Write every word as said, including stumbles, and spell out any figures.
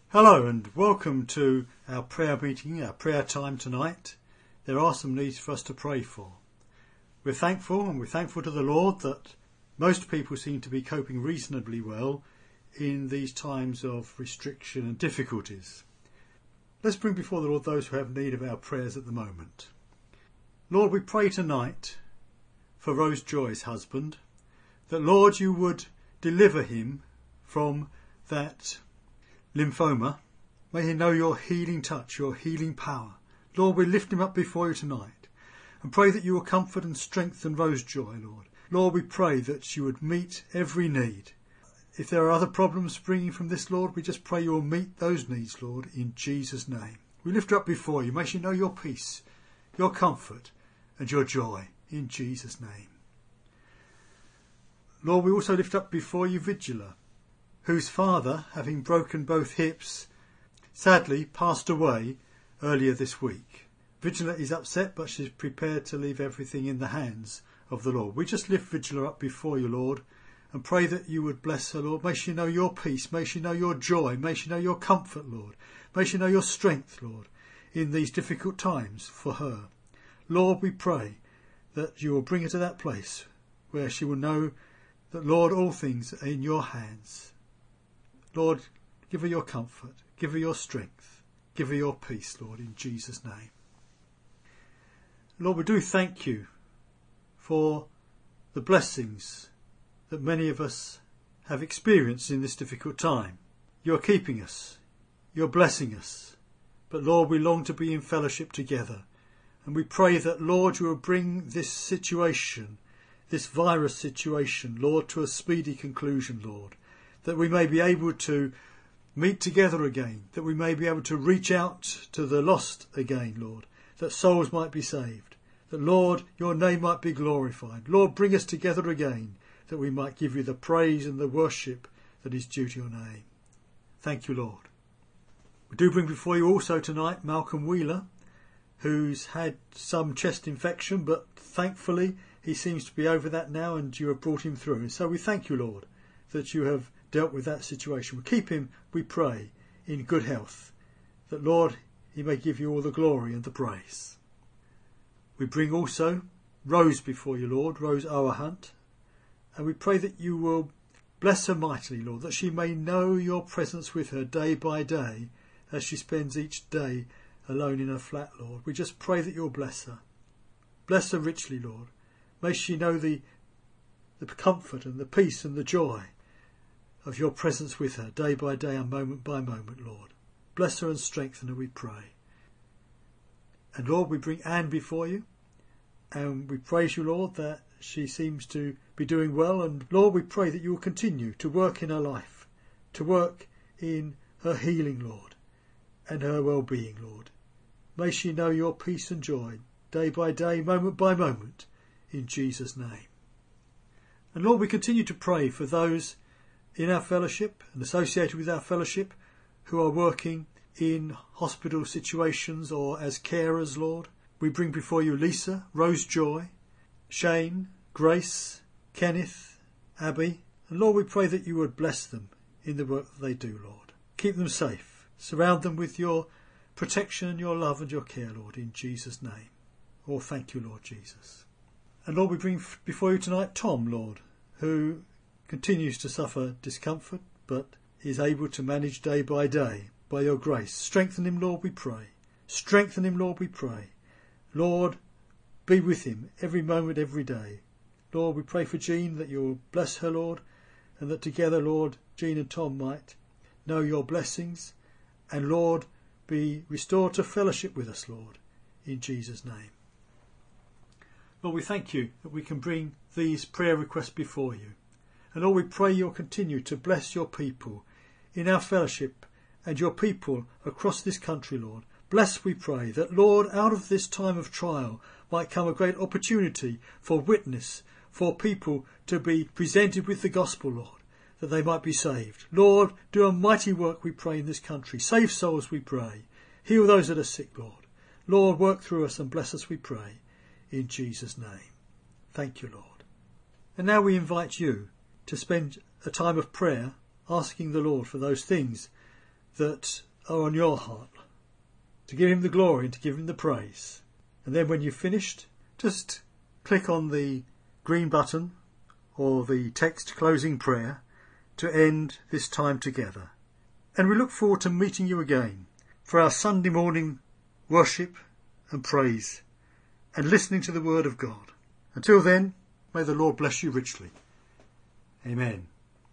Hello and welcome to our prayer meeting, our prayer time tonight. There are some needs for us to pray for. We're thankful and we're thankful to the Lord that most people seem to be coping reasonably well in these times of restriction and difficulties. Let's bring before the Lord those who have need of our prayers at the moment. Lord, we pray tonight for Rose Joy's husband, that Lord, you would deliver him from that lymphoma. May he know your healing touch, your healing power. Lord, we lift him up before you tonight and pray that you will comfort and strengthen Rose Joy, Lord. Lord, we pray that you would meet every need. If there are other problems springing from this, Lord, we just pray you will meet those needs, Lord, in Jesus' name. We lift her up before you. May she know your peace, your comfort and your joy in Jesus' name. Lord, we also lift up before you Vigila, whose father, having broken both hips, sadly passed away earlier this week. Vigila is upset, but she's prepared to leave everything in the hands of the Lord. We just lift Vigila up before you, Lord, and pray that you would bless her, Lord. May she know your peace. May she know your joy. May she know your comfort, Lord. May she know your strength, Lord, in these difficult times for her. Lord, we pray that you will bring her to that place where she will know that, Lord, all things are in your hands. Lord, give her your comfort, give her your strength, give her your peace, Lord, in Jesus' name. Lord, we do thank you for the blessings that many of us have experienced in this difficult time. You're keeping us, you're blessing us, but Lord, we long to be in fellowship together. And we pray that, Lord, you will bring this situation, this virus situation, Lord, to a speedy conclusion, Lord. That we may be able to meet together again, that we may be able to reach out to the lost again, Lord, that souls might be saved, that, Lord, your name might be glorified. Lord, bring us together again, that we might give you the praise and the worship that is due to your name. Thank you, Lord. We do bring before you also tonight Malcolm Wheeler, who's had some chest infection, but thankfully he seems to be over that now and you have brought him through. And so we thank you, Lord, that you have dealt with that situation. We keep him, we pray, in good health, that, Lord, he may give you all the glory and the praise. We bring also Rose before you, Lord, Rose Owerhunt, and we pray that you will bless her mightily, Lord, that she may know your presence with her day by day as she spends each day alone in her flat, Lord. We just pray that you'll bless her. Bless her richly, Lord. May she know the, the comfort and the peace and the joy of your presence with her day by day and moment by moment, Lord. Bless her and strengthen her, we pray. And Lord, we bring Anne before you and we praise you, Lord, that she seems to be doing well. And Lord, we pray that you will continue to work in her life, to work in her healing, Lord, and her well-being, Lord. May she know your peace and joy day by day, moment by moment, in Jesus' name. And Lord, we continue to pray for those in our fellowship and associated with our fellowship who are working in hospital situations or as carers, Lord. We bring before you Lisa, Rose Joy, Shane, Grace, Kenneth, Abby. And Lord, we pray that you would bless them in the work that they do, Lord. Keep them safe. Surround them with your protection and your love and your care, Lord, in Jesus' name. Oh, thank you, Lord Jesus. And Lord, we bring before you tonight Tom, Lord, who continues to suffer discomfort, but is able to manage day by day by your grace. Strengthen him, Lord, we pray. Strengthen him, Lord, we pray. Lord, be with him every moment, every day. Lord, we pray for Jean, that you will bless her, Lord, and that together, Lord, Jean and Tom might know your blessings and, Lord, be restored to fellowship with us, Lord, in Jesus' name. Lord, we thank you that we can bring these prayer requests before you. And Lord, we pray you'll continue to bless your people in our fellowship and your people across this country, Lord. Bless, we pray, that, Lord, out of this time of trial might come a great opportunity for witness, for people to be presented with the gospel, Lord, that they might be saved. Lord, do a mighty work, we pray, in this country. Save souls, we pray. Heal those that are sick, Lord. Lord, work through us and bless us, we pray, in Jesus' name. Thank you, Lord. And now we invite you to spend a time of prayer asking the Lord for those things that are on your heart, to give him the glory and to give him the praise. And then when you've finished, just click on the green button or the text closing prayer to end this time together. And we look forward to meeting you again for our Sunday morning worship and praise and listening to the word of God. Until then, may the Lord bless you richly. Amen.